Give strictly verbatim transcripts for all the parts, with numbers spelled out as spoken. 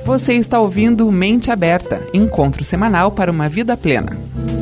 Você está ouvindo Mente Aberta, encontro semanal para uma vida plena.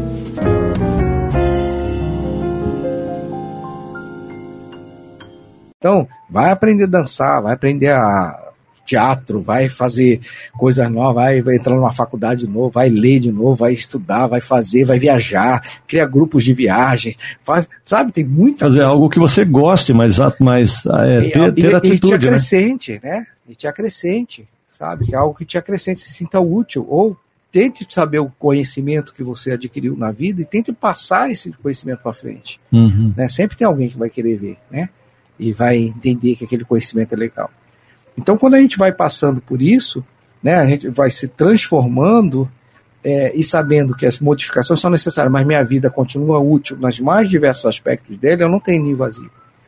Então, vai aprender a dançar, vai aprender a teatro, vai fazer coisas novas, vai, vai entrar numa faculdade de novo, vai ler de novo, vai estudar, vai fazer, vai viajar, cria grupos de viagens, faz, sabe, tem muita fazer coisa. Algo que você goste, mas, mas é, ter, ter e, atitude, e te acrescente, né? né? E te acrescente, sabe? Que é algo que te acrescente, se sinta útil, ou tente saber o conhecimento que você adquiriu na vida e tente passar esse conhecimento para frente. Uhum. Né? Sempre tem alguém que vai querer ver, né? E vai entender que aquele conhecimento é legal. Então, quando a gente vai passando por isso, né, a gente vai se transformando é, e sabendo que as modificações são necessárias, mas minha vida continua útil nos mais diversos aspectos dele, eu não tenho ninho vazio.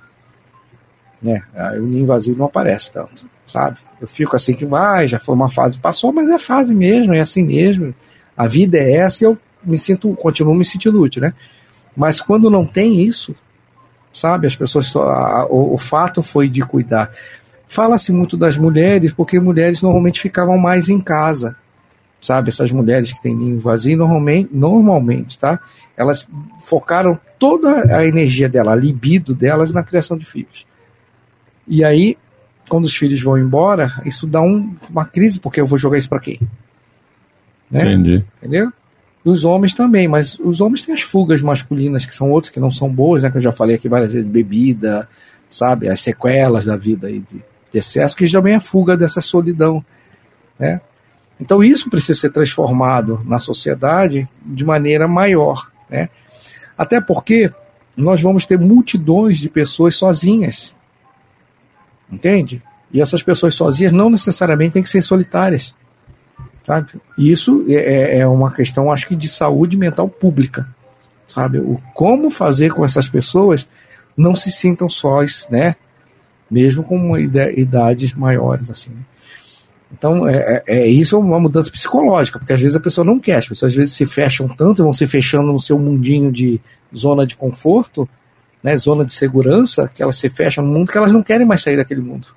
Né? O ninho vazio não aparece tanto, sabe? Eu fico assim que vai, já foi uma fase, passou, mas é fase mesmo, é assim mesmo. A vida é essa e eu me sinto, continuo me sentindo útil, né? Mas quando não tem isso, sabe, as pessoas só, a, o, o fato foi de cuidar. Fala-se muito das mulheres, porque mulheres normalmente ficavam mais em casa, sabe, essas mulheres que têm ninho vazio, normalmente, normalmente, tá, elas focaram toda a energia dela, a libido delas na criação de filhos. E aí, quando os filhos vão embora, isso dá um, uma crise, porque eu vou jogar isso para quem? Né? Entendi. Entendeu? E os homens também, mas os homens têm as fugas masculinas, que são outras que não são boas, né, que eu já falei aqui várias vezes, bebida, sabe, as sequelas da vida aí de, de excesso, que também é fuga dessa solidão, né? Então isso precisa ser transformado na sociedade de maneira maior, né? Até porque nós vamos ter multidões de pessoas sozinhas, entende? E essas pessoas sozinhas não necessariamente têm que ser solitárias. Sabe? E isso é, é uma questão, acho que, de saúde mental pública, sabe? O como fazer com essas pessoas não se sintam sós, né? Mesmo com idades maiores, assim. Então, é, é, é isso é uma mudança psicológica, porque às vezes a pessoa não quer, as pessoas às vezes se fecham tanto, vão se fechando no seu mundinho de zona de conforto, né? Zona de segurança, que elas se fecham no mundo que elas não querem mais sair daquele mundo.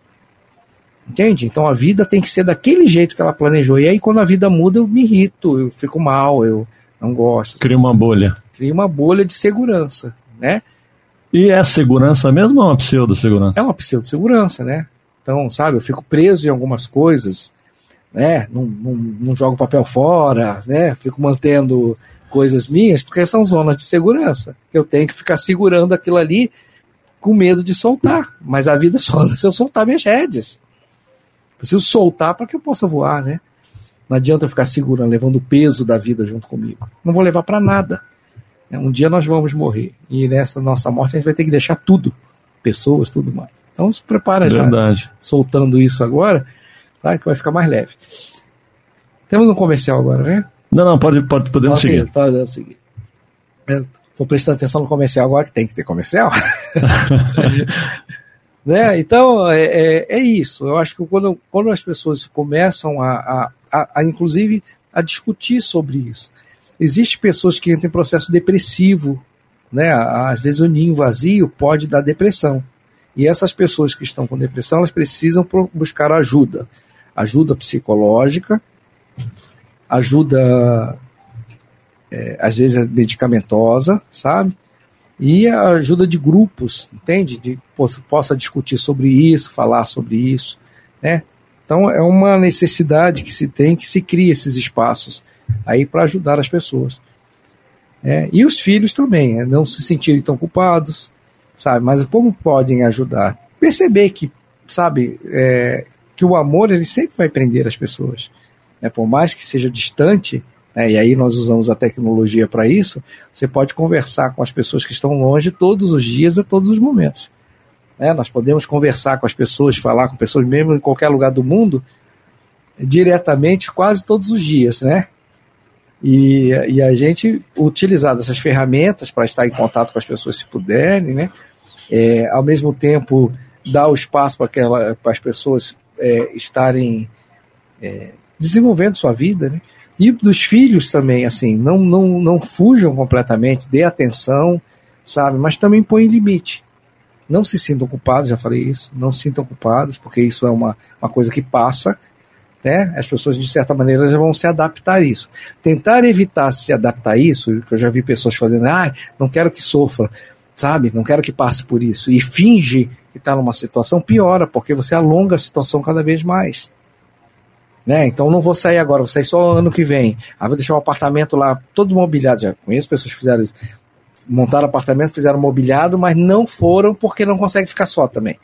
Entende? Então a vida tem que ser daquele jeito que ela planejou. E aí quando a vida muda eu me irrito, eu fico mal, eu não gosto. Cria uma bolha. Cria uma bolha de segurança, né? E é segurança mesmo ou é uma pseudo-segurança? É uma pseudo-segurança, né? Então, sabe, eu fico preso em algumas coisas, né? Não, não, não jogo papel fora, né? Fico mantendo coisas minhas, porque são zonas de segurança. Eu tenho que ficar segurando aquilo ali com medo de soltar. Mas a vida só se eu soltar minhas rédeas. Preciso soltar para que eu possa voar, né? Não adianta eu ficar segurando, levando o peso da vida junto comigo. Não vou levar para nada. Um dia nós vamos morrer. E nessa nossa morte a gente vai ter que deixar tudo. Pessoas, tudo mais. Então se prepara já. Verdade. Soltando isso agora, sabe, que vai ficar mais leve. Temos um comercial agora, né? Não, não, pode, pode, podemos Posso seguir. Pode seguir. Estou prestando atenção no comercial agora, que tem que ter comercial. Né? Então é, é, é isso. Eu acho que quando, quando as pessoas começam a, a, a, a inclusive a discutir sobre isso, existem pessoas que entram em processo depressivo, né? Às vezes o ninho vazio pode dar depressão, e essas pessoas que estão com depressão, elas precisam buscar ajuda, ajuda psicológica, ajuda é, às vezes medicamentosa, sabe? E a ajuda de grupos, entende? De que possa discutir sobre isso, falar sobre isso, né? Então é uma necessidade que se tem, que se cria esses espaços aí para ajudar as pessoas. É, e os filhos também, é, não se sentirem tão culpados, sabe? Mas como podem ajudar? Perceber que, sabe, é, que o amor ele sempre vai prender as pessoas, né? Por mais que seja distante. É, e aí nós usamos a tecnologia para isso. Você pode conversar com as pessoas que estão longe todos os dias, a todos os momentos. É, nós podemos conversar com as pessoas, falar com pessoas mesmo em qualquer lugar do mundo, diretamente quase todos os dias, né? E, e a gente utilizar essas ferramentas para estar em contato com as pessoas se puderem, né? É, ao mesmo tempo dar o espaço para as pessoas é, estarem é, desenvolvendo sua vida, né? E dos filhos também, assim, não, não, não fujam completamente, dê atenção, sabe, mas também põe limite. Não se sintam culpados, já falei isso, não se sintam culpados, porque isso é uma, uma coisa que passa, né? As pessoas, de certa maneira, já vão se adaptar a isso. Tentar evitar se adaptar a isso, que eu já vi pessoas fazendo, ah, não quero que sofra, sabe? Não quero que passe por isso. E finge que está numa situação, piora, porque você alonga a situação cada vez mais. Né? Então não vou sair agora, vou sair só ano que vem. Aí vou deixar o apartamento lá todo mobiliado. Já conheço pessoas que fizeram isso. Montaram apartamento, fizeram mobiliado, mas não foram porque não conseguem ficar só também.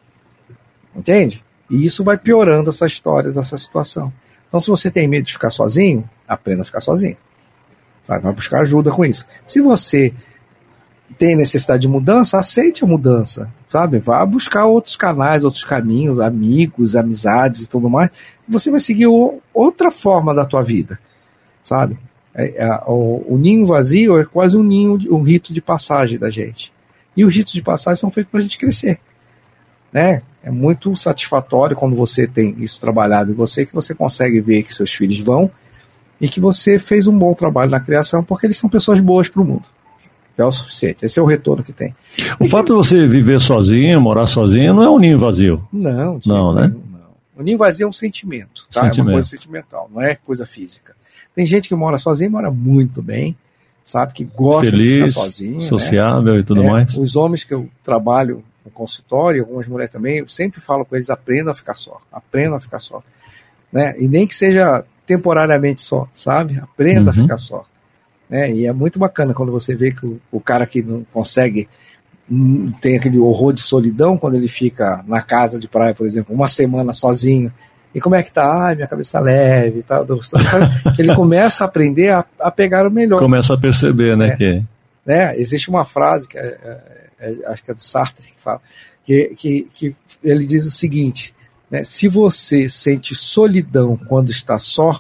Entende? E isso vai piorando essa história, essa situação. Então, se você tem medo de ficar sozinho, aprenda a ficar sozinho. Sabe? Vai buscar ajuda com isso. Se você tem necessidade de mudança, aceite a mudança. Sabe? Vá buscar outros canais, outros caminhos, amigos, amizades e tudo mais. E você vai seguir o, outra forma da tua vida. Sabe? É, é, o, o ninho vazio é quase um ninho, um rito de passagem da gente. E os ritos de passagem são feitos para a gente crescer. Né? É muito satisfatório quando você tem isso trabalhado em você, que você consegue ver que seus filhos vão e que você fez um bom trabalho na criação, porque eles são pessoas boas para o mundo. É o suficiente. Esse é o retorno que tem. O e fato que... de você viver sozinho, morar sozinho, não é um ninho vazio. Não, não, né? Não. O ninho vazio é um sentimento, tá? sentimento. É uma coisa sentimental, não é coisa física. Tem gente que mora sozinho, mora muito bem, sabe? Que gosta Feliz, de ficar sozinho. sociável, né? E tudo é, mais. Os homens que eu trabalho no consultório, algumas mulheres também, eu sempre falo com eles, aprendam a ficar só, aprendam a ficar só, né? E nem que seja temporariamente só, sabe? Aprenda uhum. a ficar só, né? E é muito bacana quando você vê que o, o cara que não consegue, não tem aquele horror de solidão, quando ele fica na casa de praia, por exemplo, uma semana sozinho, e como é que tá? Ai, minha cabeça leve e tal, ele começa a aprender a, a pegar o melhor. Começa a perceber, né? É. Que... né? Existe uma frase que é, é, é, acho que é do Sartre que fala, que, que, que ele diz o seguinte, né? Se você sente solidão quando está só,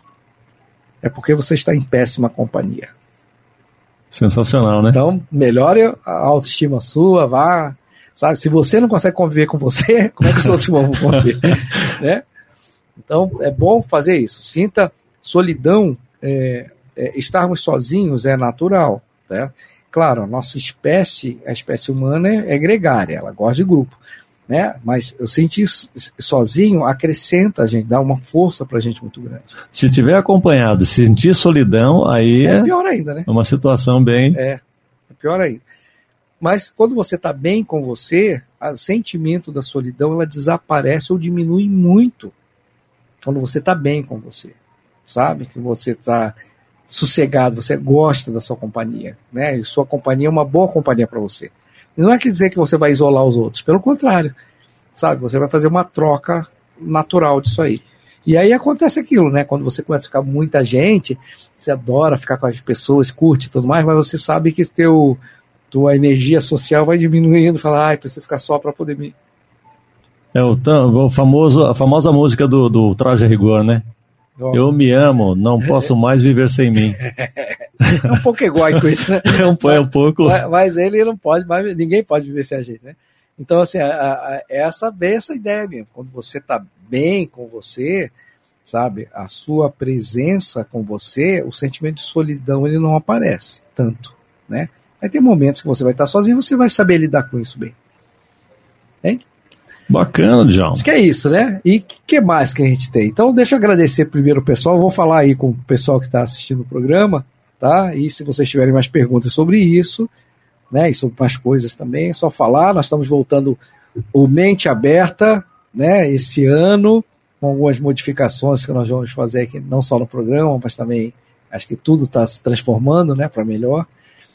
é porque você está em péssima companhia. Sensacional, né? Então, melhore a autoestima sua, vá, sabe? Se você não consegue conviver com você, como é que os outros vão conviver? Né? Então, é bom fazer isso. Sinta solidão, é, é, estarmos sozinhos é natural, tá? Claro, a nossa espécie, a espécie humana é, é gregária, ela gosta de grupo, né? Mas eu sentir sozinho acrescenta a gente, dá uma força pra gente muito grande. Se tiver acompanhado, sentir solidão, aí é pior ainda, né? É uma situação bem... É, é pior ainda. Mas quando você está bem com você, o sentimento da solidão ela desaparece ou diminui muito quando você está bem com você, sabe? Que você está sossegado, você gosta da sua companhia, né? E sua companhia é uma boa companhia para você. E não é quer dizer que você vai isolar os outros, pelo contrário, sabe? Você vai fazer uma troca natural disso aí. E aí acontece aquilo, né? Quando você começa a ficar com muita gente, você adora ficar com as pessoas, curte e tudo mais, mas você sabe que teu, tua energia social vai diminuindo, fala, ai, preciso ficar só para poder me... É o, o famoso, a famosa música do, do Traje a Rigor, né? Oh. Eu me amo, não posso mais viver sem mim. É um pouco egóico isso, né? É um, é um pouco... Mas, mas ele não pode, mais, ninguém pode viver sem a gente, né? Então, assim, a, a, essa, bem essa ideia mesmo. Quando você está bem com você, sabe, a sua presença com você, o sentimento de solidão, ele não aparece tanto, né? Vai ter momentos que você vai estar sozinho e você vai saber lidar com isso bem. Hein? Bacana, João. Acho que é isso, né? E o que mais que a gente tem? Então, deixa eu agradecer primeiro o pessoal. Vou falar aí com o pessoal que está assistindo o programa, tá? E se vocês tiverem mais perguntas sobre isso, né? E sobre mais coisas também, é só falar. Nós estamos voltando o Mente Aberta, né? Esse ano, com algumas modificações que nós vamos fazer aqui, não só no programa, mas também acho que tudo está se transformando, né? Para melhor.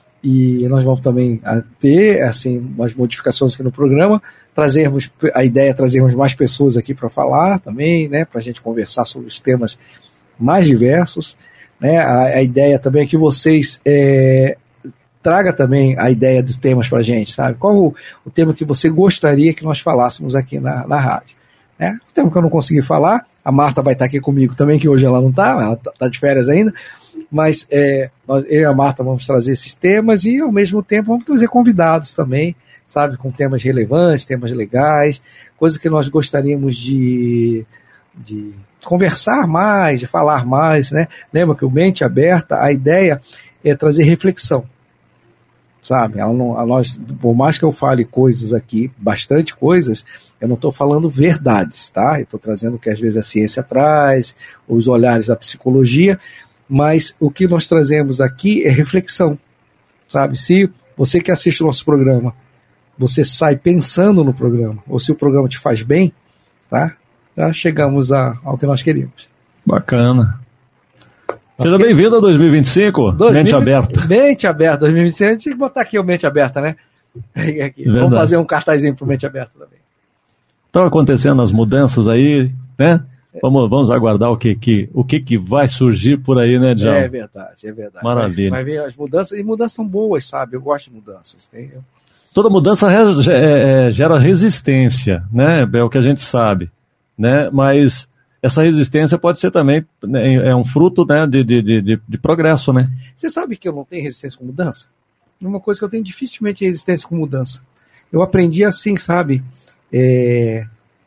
E nós vamos também ter assim, umas modificações aqui no programa, trazermos, a ideia é trazermos mais pessoas aqui para falar também, né, para a gente conversar sobre os temas mais diversos, né, a, a ideia também é que vocês é, traga também a ideia dos temas para a gente, sabe, qual o, o tema que você gostaria que nós falássemos aqui na, na rádio, né, o tema que eu não consegui falar, a Marta vai estar aqui comigo também, que hoje ela não está, ela está de férias ainda, mas é, nós, eu e a Marta vamos trazer esses temas e, ao mesmo tempo, vamos trazer convidados também, sabe, com temas relevantes, temas legais, coisas que nós gostaríamos de, de conversar mais, de falar mais, né? Lembra que o Mente Aberta, a ideia é trazer reflexão, sabe? Ela não, a nós, por mais que eu fale coisas aqui, bastante coisas, eu não estou falando verdades, tá? Eu estou trazendo o que às vezes a ciência traz, os olhares da psicologia, mas o que nós trazemos aqui é reflexão, sabe? Se você que assiste o nosso programa, você sai pensando no programa, ou se o programa te faz bem, tá? Já chegamos a, ao que nós queríamos. Bacana. Seja okay. Bem-vindo a dois mil e vinte e cinco, dois mil e vinte, Mente Aberta. Mente Aberta, dois mil e vinte e cinco, a gente tem que botar aqui o Mente Aberta, né? Aqui. Vamos fazer um cartazinho pro Mente Aberta também. Estão acontecendo as mudanças aí, né? É. Vamos, vamos aguardar o que, que, o que, que vai surgir por aí, né, Djalma? É verdade, é verdade. Maravilha. Vai, vai ver as mudanças, e mudanças são boas, sabe? Eu gosto de mudanças, entendeu? Toda mudança gera resistência, né? É o que a gente sabe, né? Mas essa resistência pode ser também, né, é um fruto, né, de, de, de, de progresso, né? Você sabe que eu não tenho resistência com mudança? Uma coisa que eu tenho dificilmente é resistência com mudança. Eu aprendi assim, sabe? É...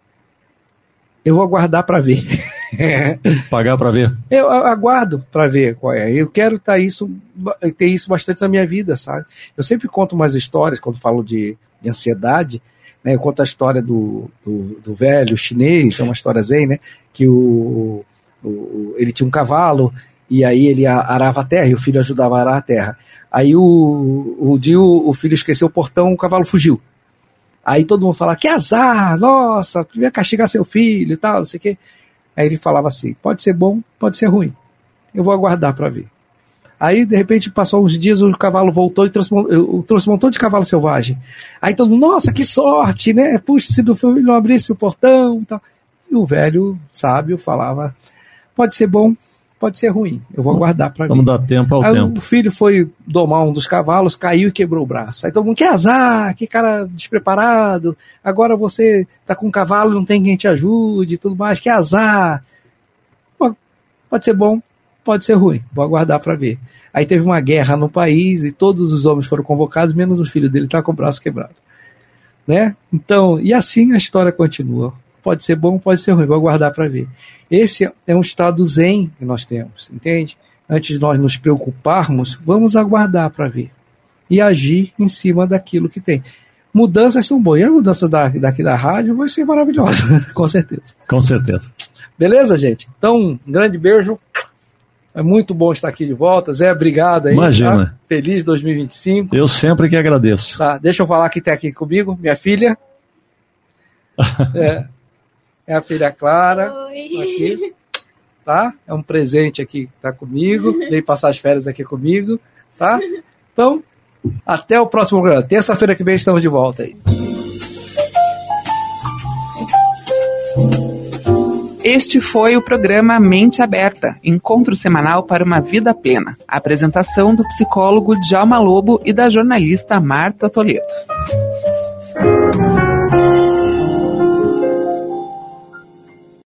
Eu vou aguardar para ver. Pagar para ver? Eu aguardo para ver qual é. Eu quero tá isso, ter isso bastante na minha vida, sabe? Eu sempre conto umas histórias quando falo de, de ansiedade, né? Eu conto a história do, do, do velho chinês, é uma história zen, né? Que o, o, ele tinha um cavalo e aí ele arava a terra e o filho ajudava a arar a terra. Aí o, o dia o, o filho esqueceu o portão, o cavalo fugiu. Aí todo mundo fala, que azar, nossa, devia castigar seu filho e tal, não sei o quê. Aí ele falava assim, pode ser bom, pode ser ruim. Eu vou aguardar para ver. Aí, de repente, passou uns dias, o cavalo voltou e trouxe, trouxe um montão de cavalo selvagem. Aí todo mundo, nossa, que sorte, né? Puxa, se do filho não abrisse o portão e tal. E o velho sábio falava, pode ser bom, pode ser ruim. Eu vou aguardar para ver. Vamos dar tempo ao Aí tempo. O filho foi domar um dos cavalos, caiu e quebrou o braço. Aí todo mundo, que azar, que cara despreparado. Agora você tá com um cavalo, não tem quem te ajude e tudo mais, que azar. Pô, pode ser bom, pode ser ruim. Vou aguardar para ver. Aí teve uma guerra no país e todos os homens foram convocados, menos o filho dele tá com o braço quebrado. Né? Então, e assim a história continua. Pode ser bom, pode ser ruim, vou aguardar para ver. Esse é um estado zen que nós temos, entende? Antes de nós nos preocuparmos, vamos aguardar para ver. E agir em cima daquilo que tem. Mudanças são boas. E a mudança da, daqui da rádio vai ser maravilhosa, com certeza. Com certeza. Beleza, gente? Então, um grande beijo. É muito bom estar aqui de volta. Zé, obrigado aí. Imagina. Tá? Feliz dois mil e vinte e cinco. Eu sempre que agradeço. Tá, deixa eu falar que tem aqui comigo, minha filha. É. É a filha Clara. Oi. Aqui, tá? É um presente aqui que tá comigo. Veio passar as férias aqui comigo, tá? Então, até o próximo programa. Terça-feira que vem estamos de volta aí. Este foi o programa Mente Aberta, encontro semanal para uma vida plena. A apresentação do psicólogo Djalma Lobo e da jornalista Marta Toledo.